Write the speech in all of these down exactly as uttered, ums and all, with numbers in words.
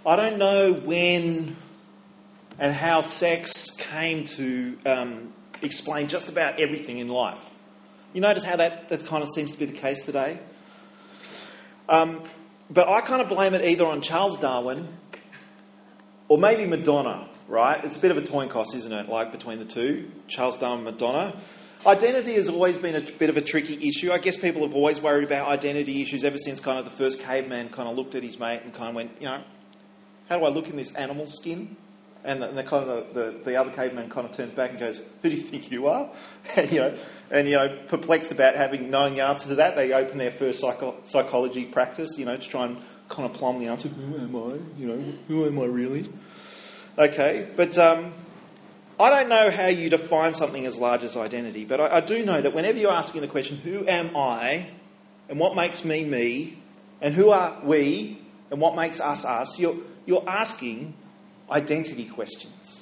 I don't know when and how sex came to um, explain just about everything in life. You notice how that, that kind of seems to be the case today? Um, but I kind of blame it either on Charles Darwin or maybe Madonna, right? It's a bit of a coin toss, isn't it, like between the two, Charles Darwin and Madonna. Identity has always been a bit of a tricky issue. I guess people have always worried about identity issues ever since kind of the first caveman kind of looked at his mate and kind of went, you know, how do I look in this animal skin? And the, and the kind of the, the, the other caveman kind of turns back and goes, who do you think you are? And, you know, and, you know, perplexed about having knowing the answer to that, they open their first psycho- psychology practice, you know, to try and kind of plumb the answer. Who am I? You know, who am I really? Okay, but um, I don't know how you define something as large as identity, but I, I do know that whenever you're asking the question, who am I, and what makes me me, and who are we, and what makes us us, you're, you're asking identity questions.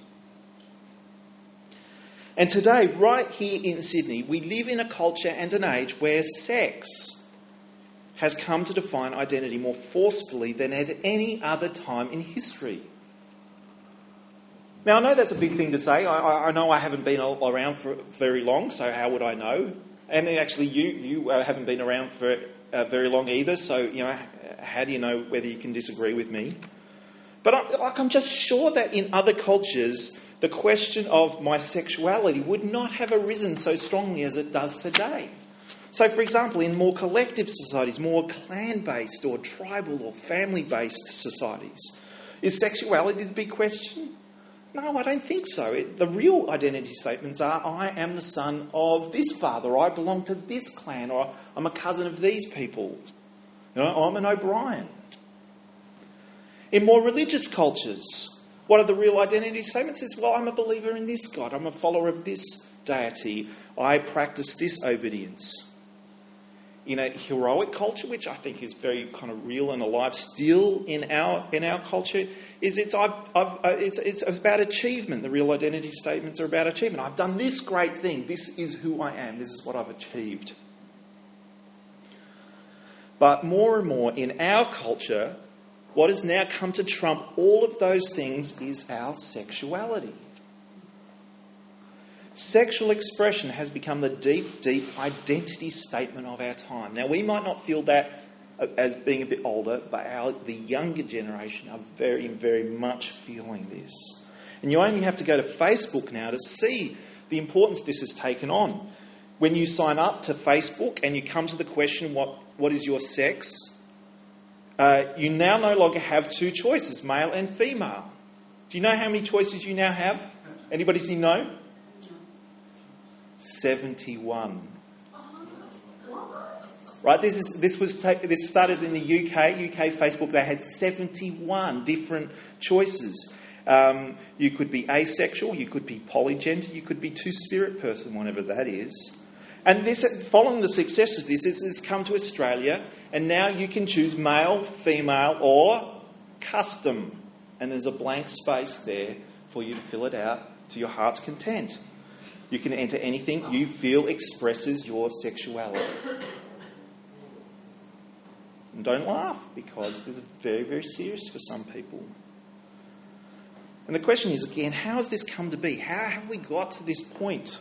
And today, right here in Sydney, we live in a culture and an age where sex has come to define identity more forcefully than at any other time in history. Now, I know that's a big thing to say. I, I know I haven't been around for very long, so how would I know? And actually, you you uh, haven't been around for uh, very long either, so, you know, how do you know whether you can disagree with me? But I, like, I'm just sure that in other cultures, the question of my sexuality would not have arisen so strongly as it does today. So, for example, in more collective societies, more clan-based or tribal or family-based societies, is sexuality the big question? No, I don't think so. It, the real identity statements are, I am the son of this father, or I belong to this clan, or I'm a cousin of these people. You know, I'm an O'Brien. In more religious cultures, what are the real identity statements? Is, well, I'm a believer in this God. I'm a follower of this deity. I practice this obedience. In a heroic culture, which I think is very kind of real and alive still in our in our culture, is it's I've, I've, uh, it's it's about achievement. The real identity statements are about achievement. I've done this great thing. This is who I am. This is what I've achieved. But more and more in our culture, what has now come to trump all of those things is our sexuality. Sexual expression has become the deep, deep identity statement of our time. Now, we might not feel that as being a bit older, but our, the younger generation are very, very much feeling this. And you only have to go to Facebook now to see the importance this has taken on. When you sign up to Facebook and you come to the question, what, what is your sex? Uh, you now no longer have two choices, male and female. Do you know how many choices you now have? Anybody see no? seventy-one. Right, this is this was ta- this started in the U K. U K Facebook, they had seventy-one different choices. Um, you could be asexual, you could be polygender, you could be two-spirit person, whatever that is. And this, following the success of this, this has come to Australia, and now you can choose male, female, or custom. And there's a blank space there for you to fill it out to your heart's content. You can enter anything you feel expresses your sexuality. And don't laugh, because this is very, very serious for some people. And the question is, again, how has this come to be? How have we got to this point?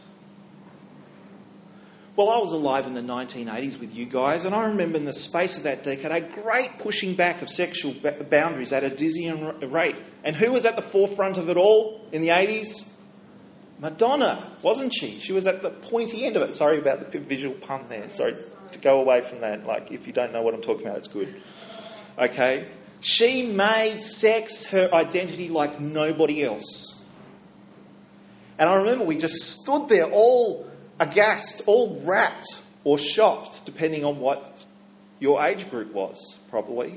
Well, I was alive in the nineteen eighties with you guys, and I remember in the space of that decade a great pushing back of sexual ba- boundaries at a dizzying rate. And who was at the forefront of it all in the eighties? Madonna, wasn't she? She was at the pointy end of it. Sorry about the visual pun there. Sorry to go away from that. Like, if you don't know what I'm talking about, it's good. Okay? She made sex her identity like nobody else. And I remember we just stood there all aghast, all rapt or shocked, depending on what your age group was, probably.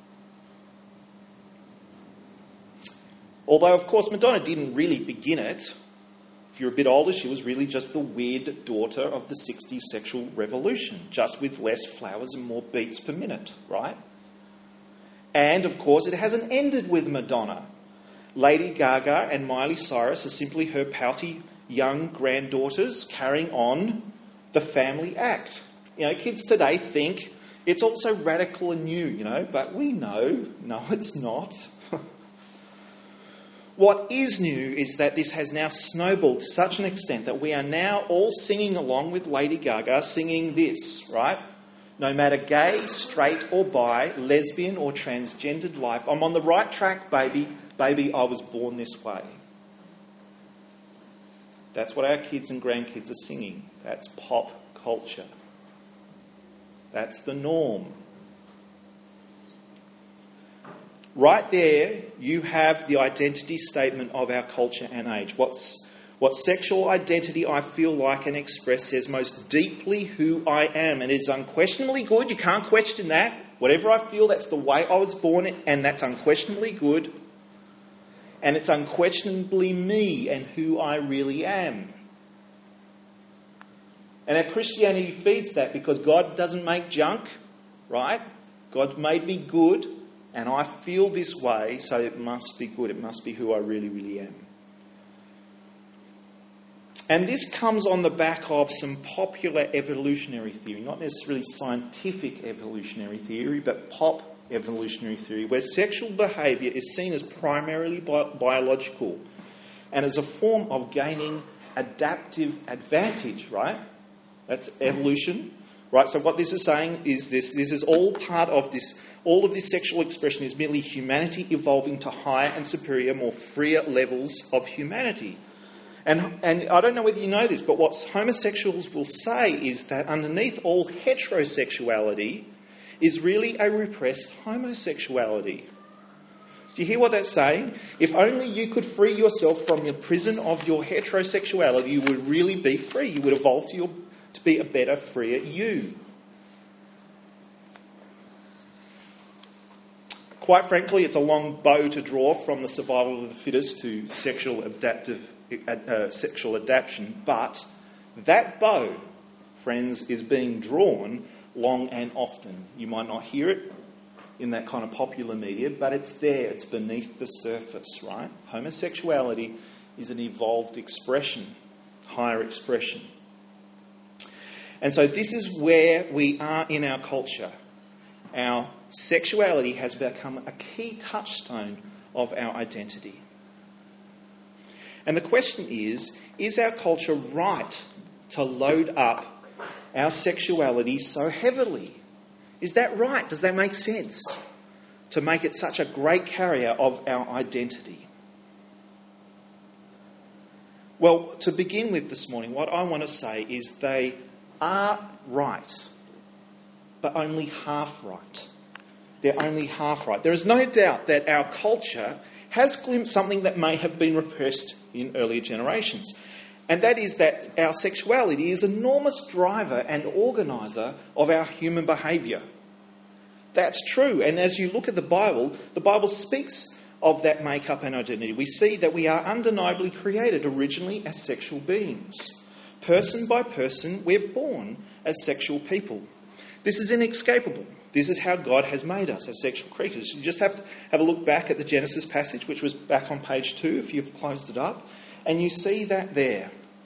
Although, of course, Madonna didn't really begin it. If you're a bit older, she was really just the weird daughter of the sixties sexual revolution, just with less flowers and more beats per minute, right? And, of course, it hasn't ended with Madonna. Lady Gaga and Miley Cyrus are simply her pouty young granddaughters carrying on the family act. You know, kids today think it's also radical and new, you know, but we know, no, it's not. What is new is that this has now snowballed to such an extent that we are now all singing along with Lady Gaga, singing this, right? No matter gay, straight or bi, lesbian or transgendered life, I'm on the right track, baby. Baby, I was born this way. That's what our kids and grandkids are singing. That's pop culture. That's the norm. Right there, you have the identity statement of our culture and age. What's, what sexual identity I feel like and express says most deeply who I am. And it is unquestionably good. You can't question that. Whatever I feel, that's the way I was born, and that's unquestionably good. And it's unquestionably me and who I really am. And our Christianity feeds that because God doesn't make junk, right? God made me good. And I feel this way, so it must be good. It must be who I really, really am. And this comes on the back of some popular evolutionary theory, not necessarily scientific evolutionary theory, but pop evolutionary theory, where sexual behaviour is seen as primarily bi- biological and as a form of gaining adaptive advantage, right? That's evolution. Right, so what this is saying is this, this is all part of this, all of this sexual expression is merely humanity evolving to higher and superior, more freer levels of humanity. And, and I don't know whether you know this, but what homosexuals will say is that underneath all heterosexuality is really a repressed homosexuality. Do you hear what that's saying? If only you could free yourself from the prison of your heterosexuality, you would really be free. You would evolve to your to be a better, freer you. Quite frankly, it's a long bow to draw from the survival of the fittest to sexual adaptive, uh, sexual adaptation, but that bow, friends, is being drawn long and often. You might not hear it in that kind of popular media, but it's there, it's beneath the surface, right? Homosexuality is an evolved expression, higher expression. And so this is where we are in our culture. Our sexuality has become a key touchstone of our identity. And the question is, is our culture right to load up our sexuality so heavily? Is that right? Does that make sense? To make it such a great carrier of our identity? Well, to begin with this morning, what I want to say is they are right, but only half right. They're only half right. There is no doubt that our culture has glimpsed something that may have been repressed in earlier generations. And that is that our sexuality is an enormous driver and organiser of our human behaviour. That's true. And as you look at the Bible, the Bible speaks of that makeup and identity. We see that we are undeniably created originally as sexual beings. Person by person, we're born as sexual people. This is inescapable. This is how God has made us as sexual creatures. You just have to have a look back at the Genesis passage, which was back on page two, if you've closed it up, and you see that there.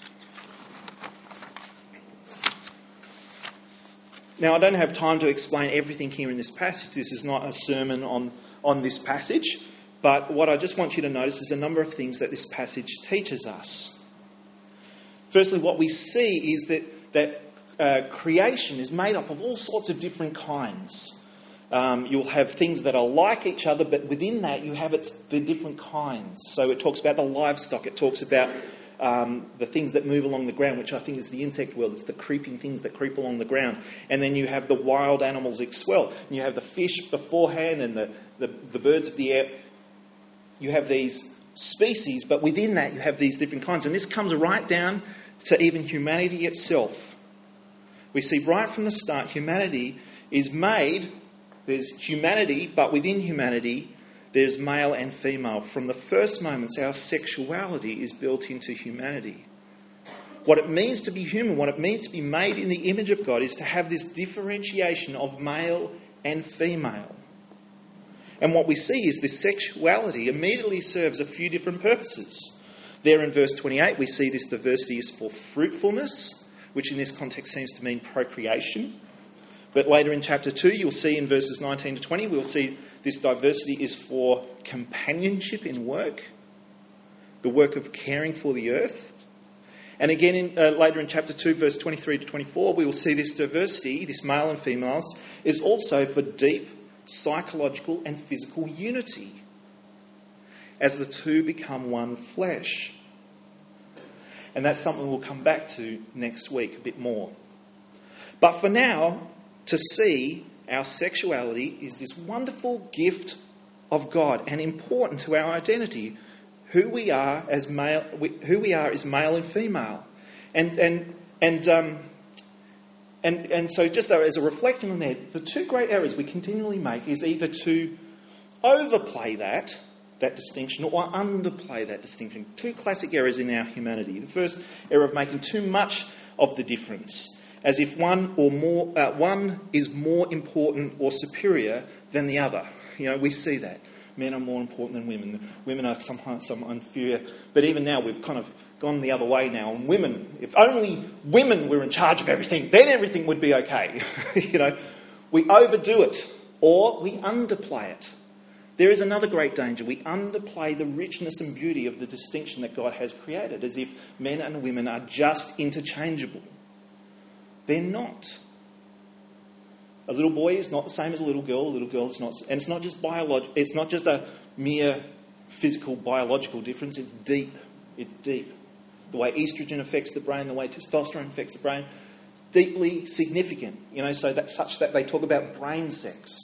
Now, I don't have time to explain everything here in this passage. This is not a sermon on, on this passage, but what I just want you to notice is a number of things that this passage teaches us. Firstly, what we see is that, that uh, creation is made up of all sorts of different kinds. Um, you'll have things that are like each other, but within that you have its, the different kinds. So it talks about the livestock, it talks about um, the things that move along the ground, which I think is the insect world. It's the creeping things that creep along the ground. And then you have the wild animals as well. And you have the fish beforehand and the, the, the birds of the air. You have these species, but within that you have these different kinds. And this comes right down to even humanity itself. We see right from the start, humanity is made, there's humanity, but within humanity there's male and female. From the first moments, our sexuality is built into humanity. What it means to be human, what it means to be made in the image of God, is to have this differentiation of male and female. And what we see is this sexuality immediately serves a few different purposes. There in verse twenty-eight, we see this diversity is for fruitfulness, which in this context seems to mean procreation. But later in chapter two, you'll see in verses nineteen to twenty, we'll see This diversity is for companionship in work, the work of caring for the earth. And again, in, uh, later in chapter two, verse twenty-three to twenty-four, we will see this diversity, this male and females, is also for deep psychological and physical unity as the two become one flesh. And that's something we'll come back to next week a bit more. But for now, to see our sexuality is this wonderful gift of God and important to our identity. Who we are as male, who we are is male and female, and and and um, and and so just as a reflection on that, the two great errors we continually make is either to overplay that that distinction or underplay that distinction. Two classic errors in our humanity. The first error of making too much of the difference, as if one or more uh, one is more important or superior than the other. You know, we see that. Men are more important than women. Women are sometimes some inferior. But even now, we've kind of gone the other way now. And women, if only women were in charge of everything, then everything would be okay. You know, we overdo it or we underplay it. There is another great danger. We underplay the richness and beauty of the distinction that God has created, as if men and women are just interchangeable. They're not. A little boy is not the same as a little girl. A little girl is not, and it's not just biological. It's not just a mere physical, biological difference. It's deep. It's deep. The way estrogen affects the brain, the way testosterone affects the brain, deeply significant. You know, so that such that they talk about brain sex.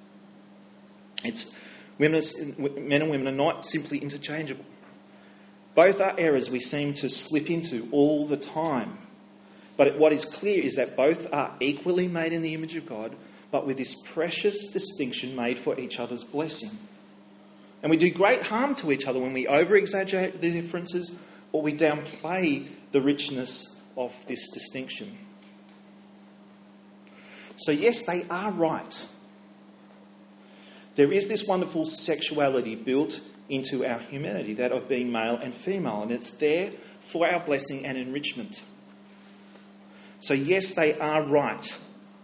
It's women, men and women are not simply interchangeable. Both are errors we seem to slip into all the time. But what is clear is that both are equally made in the image of God, but with this precious distinction made for each other's blessing. And we do great harm to each other when we over-exaggerate the differences or we downplay the richness of this distinction. So yes, they are right. There is this wonderful sexuality built into our humanity, that of being male and female, and it's there for our blessing and enrichment. So yes, they are right.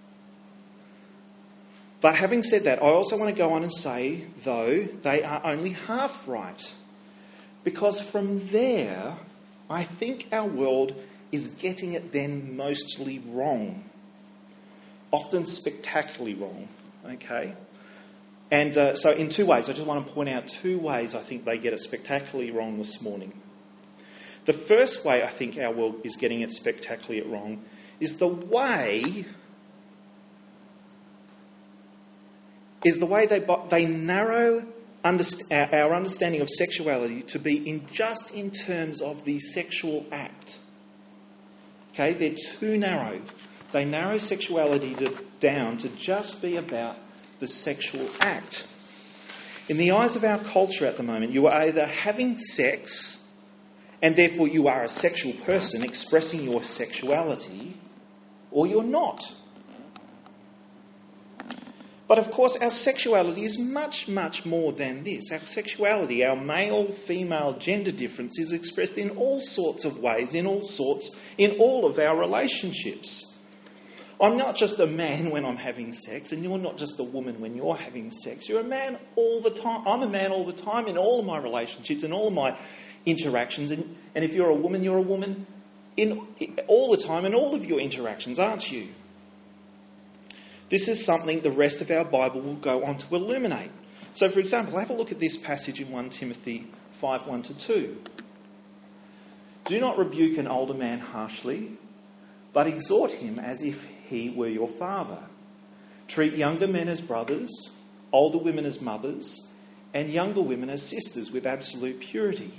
But having said that, I also want to go on and say, though, they are only half right. Because from there, I think our world is getting it then mostly wrong. Often spectacularly wrong. Okay? And uh, so in two ways, I just want to point out two ways I think they get it spectacularly wrong this morning. The first way I think our world is getting it spectacularly wrong is the way is the way they they narrow underst- our understanding of sexuality to be in just in terms of the sexual act. Okay, they're too narrow. They narrow sexuality to, down to just be about the sexual act. In the eyes of our culture at the moment, you are either having sex, and therefore you are a sexual person expressing your sexuality, or you're not. But of course, our sexuality is much, much more than this. Our sexuality, our male-female gender difference is expressed in all sorts of ways, in all sorts, in all of our relationships. I'm not just a man when I'm having sex, and you're not just a woman when you're having sex. You're a man all the time. I'm a man all the time in all of my relationships, in all of my interactions. And, and if you're a woman, you're a woman in all the time in all of your interactions, aren't you? This is something the rest of our Bible will go on to illuminate. So, for example, have a look at this passage in First Timothy five, one to two. Do not rebuke an older man harshly, but exhort him as if he were your father. Treat younger men as brothers, older women as mothers, and younger women as sisters with absolute purity.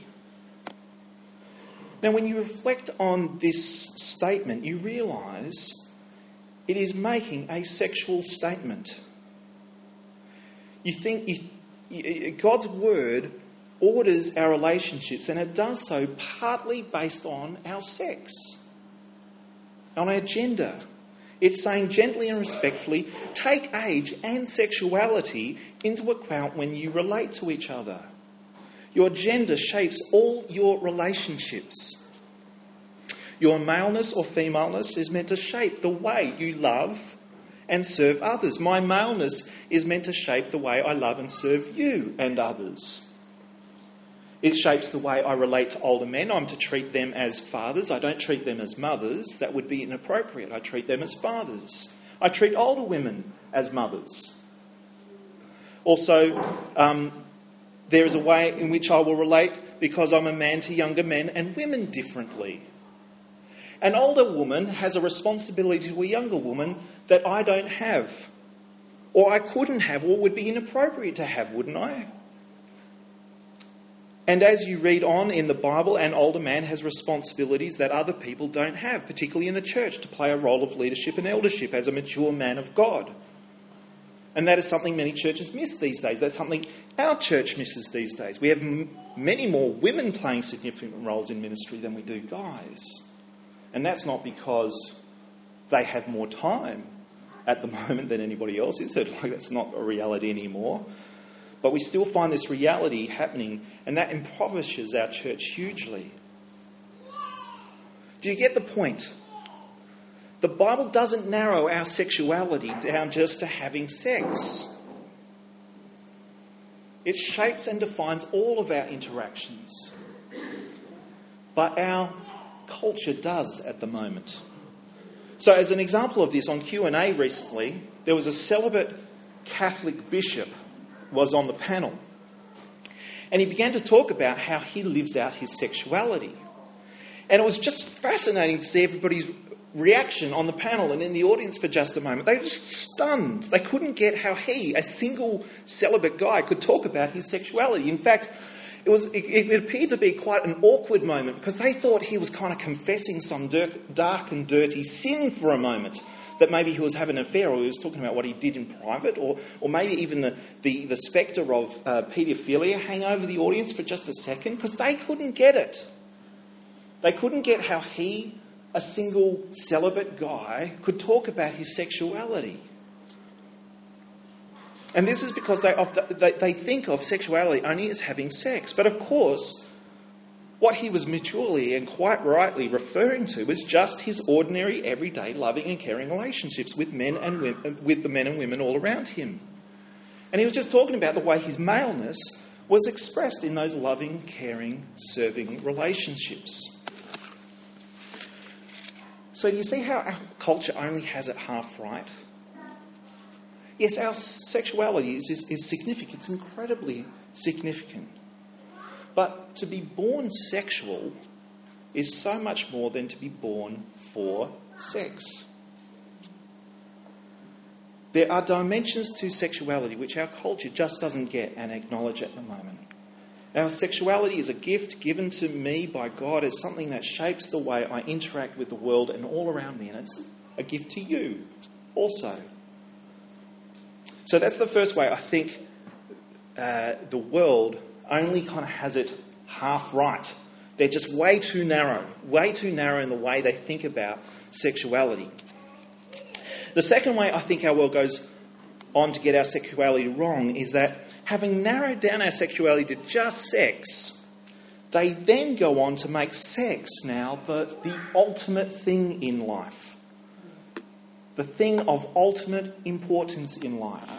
Now, when you reflect on this statement, you realise it is making a sexual statement. You think you, you, God's word orders our relationships, and it does so partly based on our sex, on our gender. It's saying gently and respectfully, take age and sexuality into account when you relate to each other. Your gender shapes all your relationships. Your maleness or femaleness is meant to shape the way you love and serve others. My maleness is meant to shape the way I love and serve you and others. It shapes the way I relate to older men. I'm to treat them as fathers. I don't treat them as mothers. That would be inappropriate. I treat them as fathers. I treat older women as mothers. Also, um, there is a way in which I will relate because I'm a man to younger men and women differently. An older woman has a responsibility to a younger woman that I don't have, or I couldn't have, or would be inappropriate to have, wouldn't I? And as you read on in the Bible, an older man has responsibilities that other people don't have, particularly in the church, to play a role of leadership and eldership as a mature man of God. And that is something many churches miss these days. That's something our church misses these days. We have m- many more women playing significant roles in ministry than we do guys. And that's not because they have more time at the moment than anybody else is. Like, that's not a reality anymore. But we still find this reality happening, and that impoverishes our church hugely. Do you get the point? The Bible doesn't narrow our sexuality down just to having sex. It shapes and defines all of our interactions. But our culture does at the moment. So as an example of this, on Q and A recently, there was a celibate Catholic bishop was on the panel. And he began to talk about how he lives out his sexuality. And it was just fascinating to see everybody's reaction on the panel and in the audience for just a moment. They were just stunned. They couldn't get how he, a single celibate guy, could talk about his sexuality. In fact, it was it, it appeared to be quite an awkward moment because they thought he was kind of confessing some dark, dark and dirty sin for a moment. That maybe he was having an affair, or he was talking about what he did in private, or or maybe even the, the, the spectre of uh, paedophilia hang over the audience for just a second, because they couldn't get it. They couldn't get how he, a single celibate guy, could talk about his sexuality. And this is because they, they, they think of sexuality only as having sex. But of course, what he was maturely and quite rightly referring to was just his ordinary, everyday, loving and caring relationships with men and women, with the men and women all around him. And he was just talking about the way his maleness was expressed in those loving, caring, serving relationships. So do you see how our culture only has it half right? Yes, our sexuality is, is, is significant. It's incredibly significant. But to be born sexual is so much more than to be born for sex. There are dimensions to sexuality which our culture just doesn't get and acknowledge at the moment. Our sexuality is a gift given to me by God. It's something that shapes the way I interact with the world and all around me. And it's a gift to you also. So that's the first way I think uh, the world only kind of has it half right. They're just way too narrow, way too narrow in the way they think about sexuality. The second way I think our world goes on to get our sexuality wrong is that having narrowed down our sexuality to just sex, they then go on to make sex now the, the ultimate thing in life. The thing of ultimate importance in life.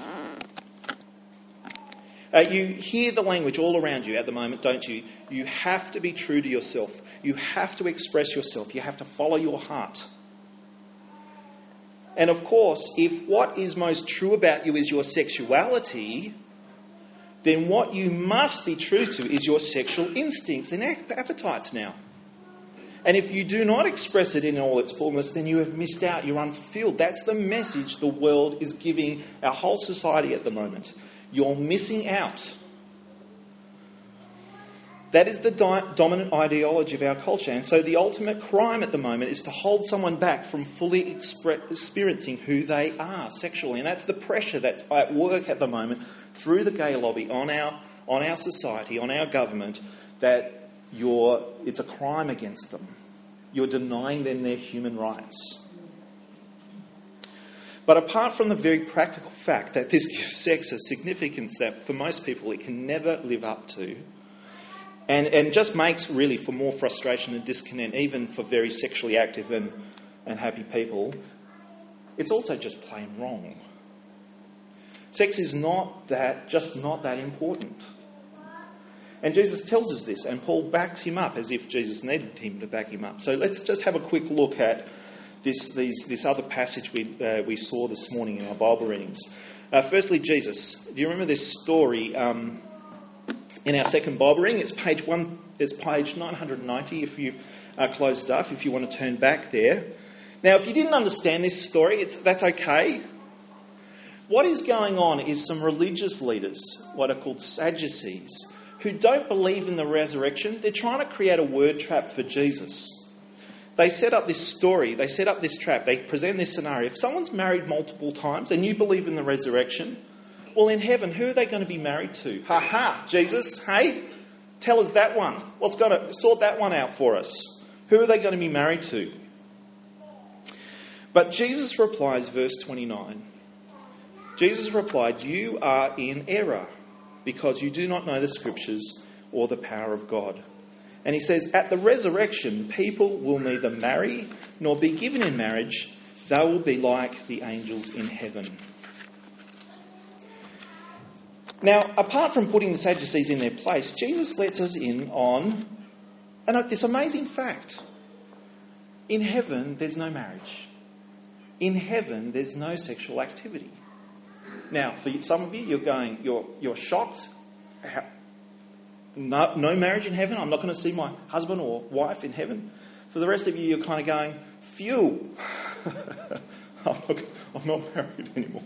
Uh, you hear the language all around you at the moment, don't you? You have to be true to yourself. You have to express yourself. You have to follow your heart. And of course, if what is most true about you is your sexuality, then what you must be true to is your sexual instincts and appetites now. And if you do not express it in all its fullness, then you have missed out. You're unfulfilled. That's the message the world is giving our whole society at the moment. You're missing out. That is the di- dominant ideology of our culture. And so the ultimate crime at the moment is to hold someone back from fully expre- experiencing who they are sexually. And that's the pressure that's at work at the moment through the gay lobby on our on our society, on our government, that you're it's a crime against them. You're denying them their human rights. But apart from the very practical fact that this gives sex a significance that for most people it can never live up to, and, and just makes really for more frustration and discontent, even for very sexually active and, and happy people, it's also just plain wrong. Sex is not that, just not that important. And Jesus tells us this, and Paul backs him up as if Jesus needed him to back him up. So let's just have a quick look at this these, this other passage we uh, we saw this morning in our Bible readings. Uh, firstly, Jesus. Do you remember this story um, in our second Bible reading? It's page one. It's page nine hundred ninety. If you are closed up, if you want to turn back there. Now, if you didn't understand this story, it's, that's okay. What is going on is some religious leaders, what are called Sadducees, who don't believe in the resurrection. They're trying to create a word trap for Jesus. They set up this story, they set up this trap, they present this scenario. If someone's married multiple times and you believe in the resurrection, well, in heaven, who are they going to be married to? Ha ha, Jesus, hey, tell us that one. What's going to sort that one out for us? Who are they going to be married to? But Jesus replies, verse twenty-nine. Jesus replied, "You are in error, because you do not know the Scriptures or the power of God." And he says, at the resurrection, people will neither marry nor be given in marriage. They will be like the angels in heaven. Now, apart from putting the Sadducees in their place, Jesus lets us in on and this amazing fact. In heaven, there's no marriage. In heaven, there's no sexual activity. Now, for some of you, you're going, you're you're shocked. How, no, no marriage in heaven? I'm not going to see my husband or wife in heaven? For the rest of you, you're kind of going, phew, I'm, not, I'm not married anymore.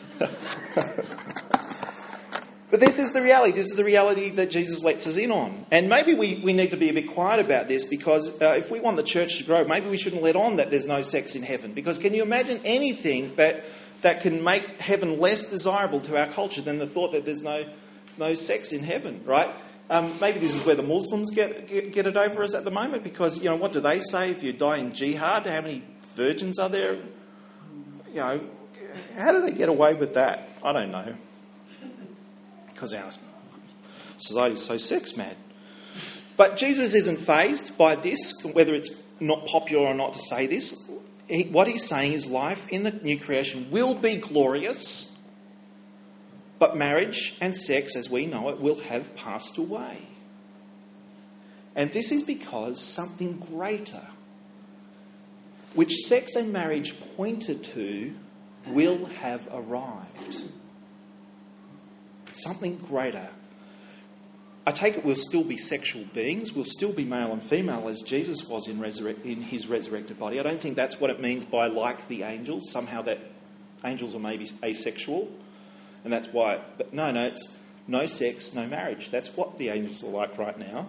But this is the reality. This is the reality that Jesus lets us in on. And maybe we, we need to be a bit quiet about this, because uh, if we want the church to grow, maybe we shouldn't let on that there's no sex in heaven. Because can you imagine anything that that can make heaven less desirable to our culture than the thought that there's no no sex in heaven, right? Um, maybe this is where the Muslims get, get get it over us at the moment, because, you know, what do they say if you die in jihad? How many virgins are there? You know, how do they get away with that? I don't know. Because our society is so sex mad. But Jesus isn't fazed by this, whether it's not popular or not to say this. He, what he's saying is life in the new creation will be glorious, but marriage and sex as we know it will have passed away. And this is because something greater, which sex and marriage pointed to, will have arrived. Something greater. I take it we'll still be sexual beings. We'll still be male and female as Jesus was in, resurre- in his resurrected body. I don't think that's what it means by like the angels. Somehow that angels are maybe asexual. And that's why... But no, no, it's no sex, no marriage. That's what the angels are like right now.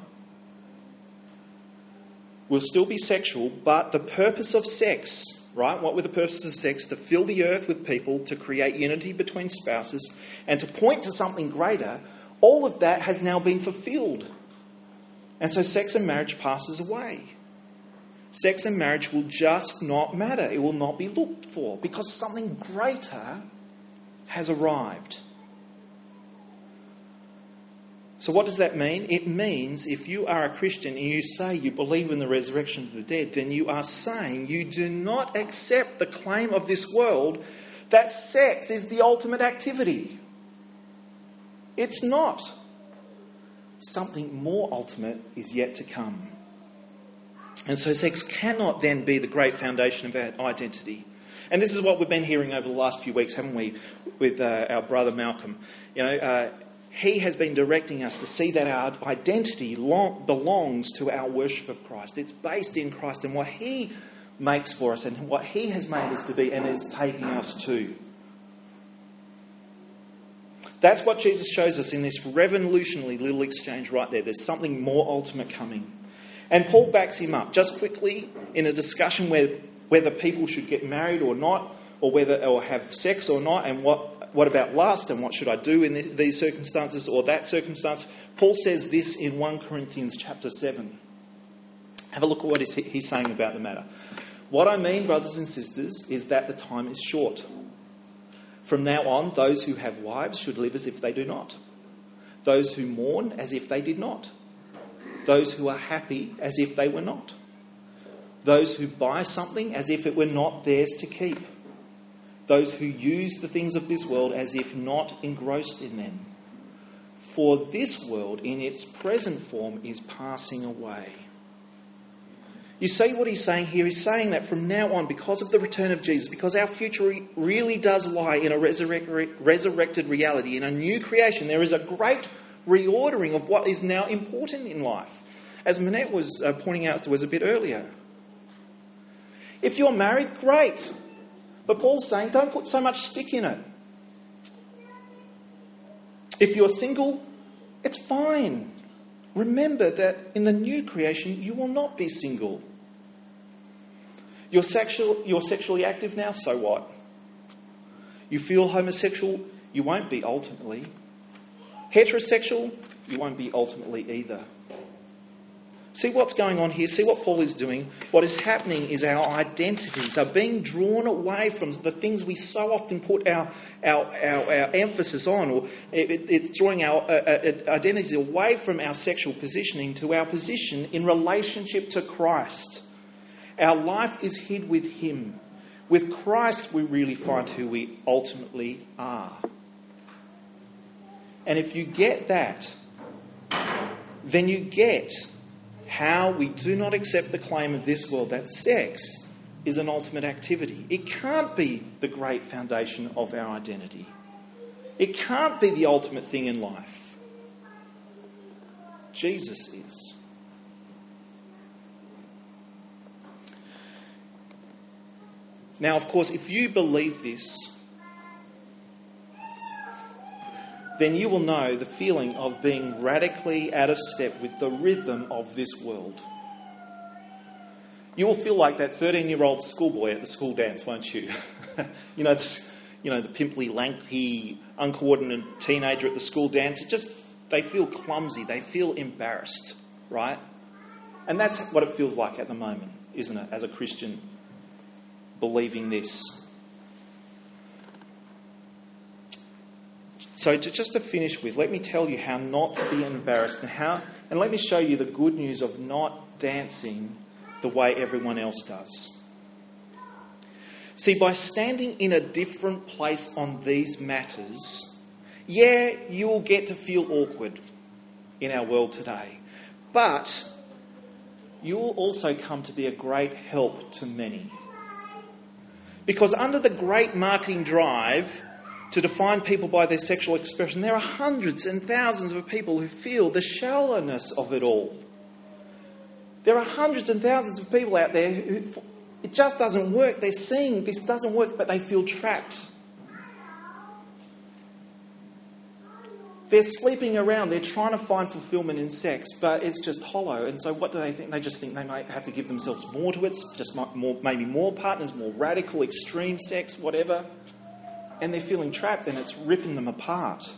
We'll still be sexual, but the purpose of sex... Right? What were the purposes of sex? To fill the earth with people, to create unity between spouses, and to point to something greater. All of that has now been fulfilled. And so sex and marriage passes away. Sex and marriage will just not matter. It will not be looked for, because something greater has arrived. So what does that mean? It means if you are a Christian and you say you believe in the resurrection of the dead, then you are saying you do not accept the claim of this world that sex is the ultimate activity. It's not. Something more ultimate is yet to come. And so sex cannot then be the great foundation of our identity. And this is what we've been hearing over the last few weeks, haven't we, with uh, our brother Malcolm. You know, uh, he has been directing us to see that our identity long, belongs to our worship of Christ. It's based in Christ and what he makes for us and what he has made us to be and is taking us to. That's what Jesus shows us in this revolutionary little exchange right there. There's something more ultimate coming. And Paul backs him up just quickly in a discussion where whether people should get married or not, or whether or have sex or not, and what what about lust, and what should I do in these circumstances or that circumstance. Paul says this in First Corinthians chapter seven. Have a look at what he's saying about the matter. What I mean, brothers and sisters, is that the time is short. From now on, those who have wives should live as if they do not. Those who mourn as if they did not. Those who are happy as if they were not. Those who buy something as if it were not theirs to keep. those who use the things of this world as if not engrossed in them. For this world in its present form is passing away. You see what he's saying here? He's saying that from now on, because of the return of Jesus, because our future really does lie in a resurrect, resurrected reality, in a new creation, there is a great reordering of what is now important in life. As Manette was uh, pointing out to us a bit earlier. If you're married, great. But Paul's saying don't put so much stick in it. If you're single, it's fine. Remember that in the new creation, you will not be single. You're, sexual, you're sexually active now, so what? You feel homosexual, you won't be ultimately. Heterosexual, you won't be ultimately either. See what's going on here. See what Paul is doing. What is happening is our identities are being drawn away from the things we so often put our our, our, our emphasis on. Or it, it, it's drawing our uh, uh, identities away from our sexual positioning to our position in relationship to Christ. Our life is hid with him. With Christ we really find who we ultimately are. And if you get that, then you get how we do not accept the claim of this world that sex is an ultimate activity. It can't be the great foundation of our identity. It can't be the ultimate thing in life. Jesus is. Now, of course, if you believe this, then you will know the feeling of being radically out of step with the rhythm of this world. You will feel like that thirteen-year-old schoolboy at the school dance, won't you? you know, this, you know, the pimply, lanky, uncoordinated teenager at the school dance. It just, they feel clumsy. They feel embarrassed, right? And that's what it feels like at the moment, isn't it, as a Christian believing this. So to, just to finish with, let me tell you how not to be embarrassed and how, and let me show you the good news of not dancing the way everyone else does. See, by standing in a different place on these matters, yeah, you will get to feel awkward in our world today, but you will also come to be a great help to many. Because under the great marketing drive to define people by their sexual expression, there are hundreds and thousands of people who feel the shallowness of it all. There are hundreds and thousands of people out there who, it just doesn't work. They're seeing this doesn't work, but they feel trapped. They're sleeping around. They're trying to find fulfillment in sex, but it's just hollow. And so what do they think? They just think they might have to give themselves more to it, just more, maybe more partners, more radical, extreme sex, whatever. And they're feeling trapped and it's ripping them apart.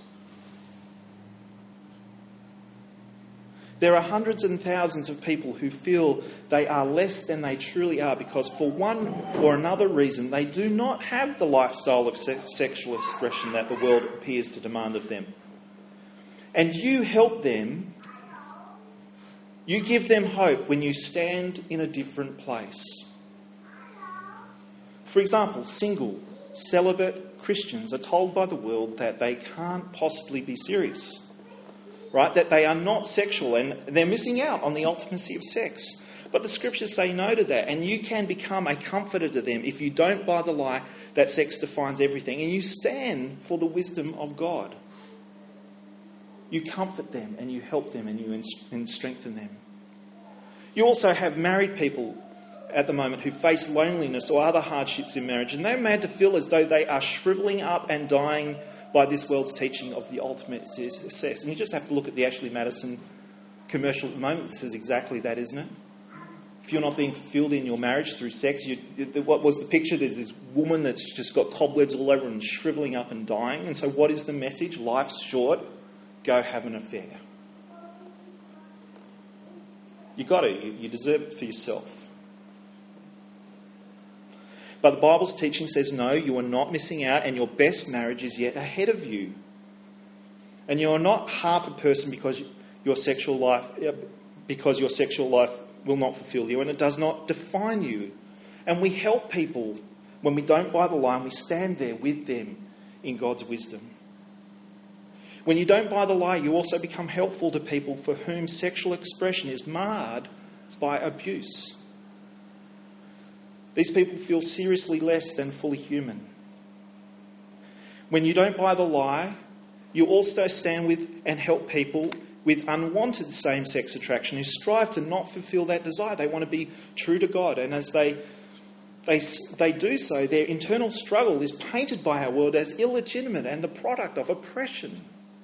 There are hundreds and thousands of people who feel they are less than they truly are because for one or another reason they do not have the lifestyle of se- sexual expression that the world appears to demand of them. And you help them, you give them hope when you stand in a different place. For example, single, celibate Christians are told by the world that they can't possibly be serious, right? That they are not sexual and they're missing out on the ultimacy of sex. But the scriptures say no to that, and you can become a comforter to them if you don't buy the lie that sex defines everything and you stand for the wisdom of God. You comfort them and you help them and you and strengthen them. You also have married people at the moment who face loneliness or other hardships in marriage, and they're made to feel as though they are shrivelling up and dying by this world's teaching of the ultimate success. And you just have to look at the Ashley Madison commercial at the moment. It says exactly that, isn't it? If you're not being fulfilled in your marriage through sex, you, what was the picture? There's this woman that's just got cobwebs all over and shrivelling up and dying. And so what is the message? Life's short. Go have an affair. You got it. You, you deserve it for yourself. But the Bible's teaching says, no, you are not missing out and your best marriage is yet ahead of you. And you are not half a person because your sexual life, because your sexual life will not fulfill you and it does not define you. And we help people When we don't buy the lie, we stand there with them in God's wisdom. When you don't buy the lie, you also become helpful to people for whom sexual expression is marred by abuse. These people feel seriously less than fully human. When you don't buy the lie, you also stand with and help people with unwanted same-sex attraction who strive to not fulfil that desire. They want to be true to God, and as they They, they do so, their internal struggle is painted by our world as illegitimate and the product of oppression.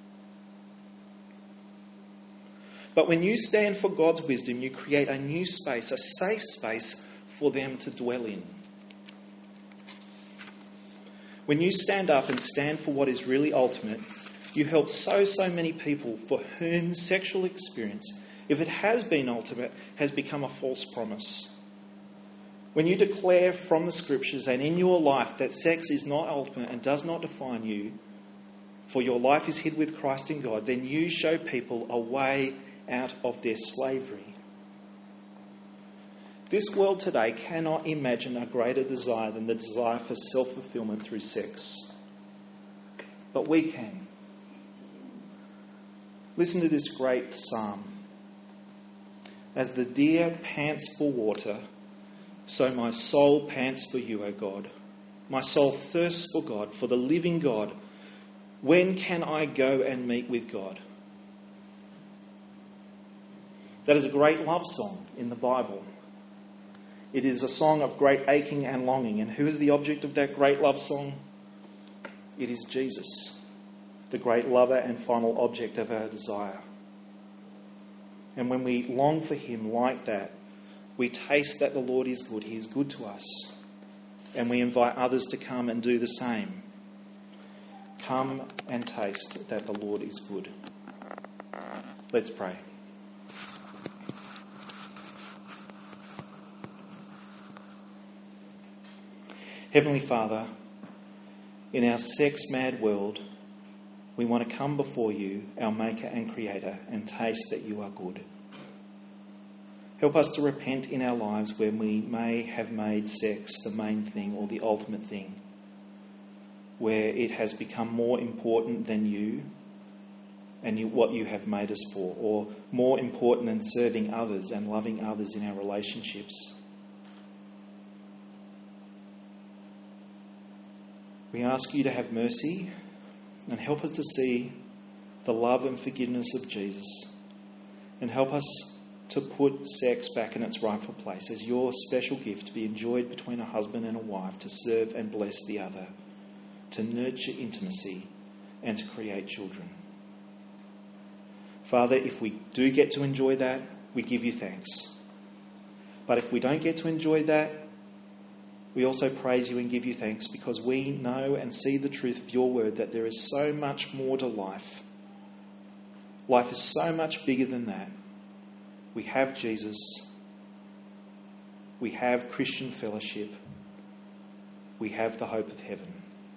But when you stand for God's wisdom, you create a new space, a safe space for them to dwell in. When you stand up and stand for what is really ultimate, you help so, so many people for whom sexual experience, if it has been ultimate, has become a false promise. When you declare from the Scriptures and in your life that sex is not ultimate and does not define you, for your life is hid with Christ in God, then you show people a way out of their slavery. This world today cannot imagine a greater desire than the desire for self-fulfillment through sex. But we can. Listen to this great psalm. As the deer pants for water, so my soul pants for you, O God. My soul thirsts for God, for the living God. When can I go and meet with God? That is a great love song in the Bible. It is a song of great aching and longing. And who is the object of that great love song? It is Jesus, the great lover and final object of our desire. And when we long for him like that, we taste that the Lord is good. He is good to us. And we invite others to come and do the same. Come and taste that the Lord is good. Let's pray. Heavenly Father, in our sex-mad world, we want to come before you, our Maker and Creator, and taste that you are good. Help us to repent in our lives when we may have made sex the main thing or the ultimate thing, where it has become more important than you and you, what you have made us for, or more important than serving others and loving others in our relationships. We ask you to have mercy and help us to see the love and forgiveness of Jesus, and help us to put sex back in its rightful place as your special gift to be enjoyed between a husband and a wife, to serve and bless the other, to nurture intimacy and to create children. Father, if we do get to enjoy that, we give you thanks. But if we don't get to enjoy that, we also praise you and give you thanks, because we know and see the truth of your word that there is so much more to life. Life is so much bigger than that. We have Jesus. We have Christian fellowship. We have the hope of heaven.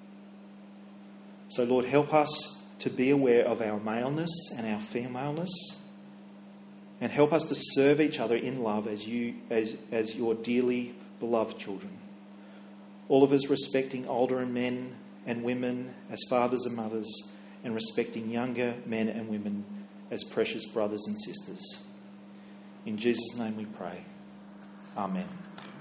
So, Lord, help us to be aware of our maleness and our femaleness, and help us to serve each other in love as you, as, as your dearly beloved children. All of us respecting older men and women as fathers and mothers, and respecting younger men and women as precious brothers and sisters. In Jesus' name we pray. Amen.